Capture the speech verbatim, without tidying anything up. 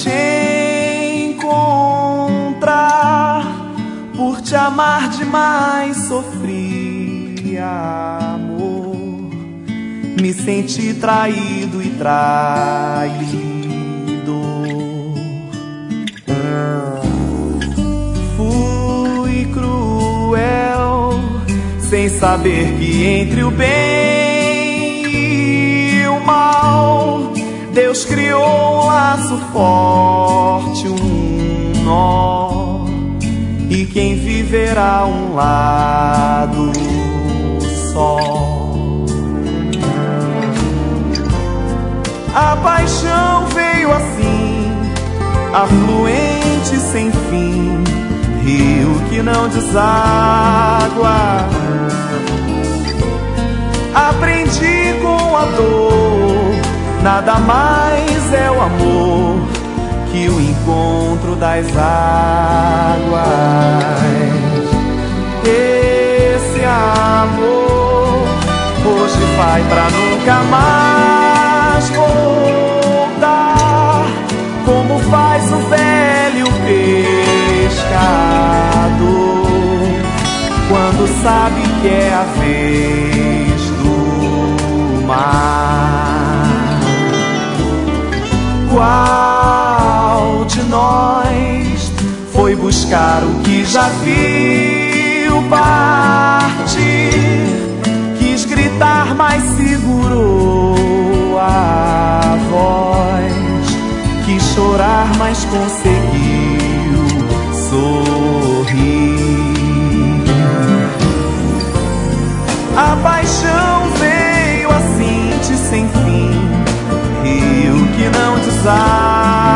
te encontrar, por te amar demais sofri, amor. Me senti traído e traído. Fui cruel, sem saber que entre o bem e o mal Deus criou um laço forte, um nó, e quem viverá um lado só. A paixão veio assim, afluente sem fim, rio que não deságua. Aprendi com a dor, nada mais é o amor que o encontro das águas. Esse amor hoje vai pra nunca mais voltar, como faz o velho pescador quando sabe que é a vez do mar. Qual de nós foi buscar o que já viu partir? Quis gritar, mas segurou a voz. Quis chorar, mas conseguiu sorrir. A paixão veio assim, de sem fim, rio que não desaba.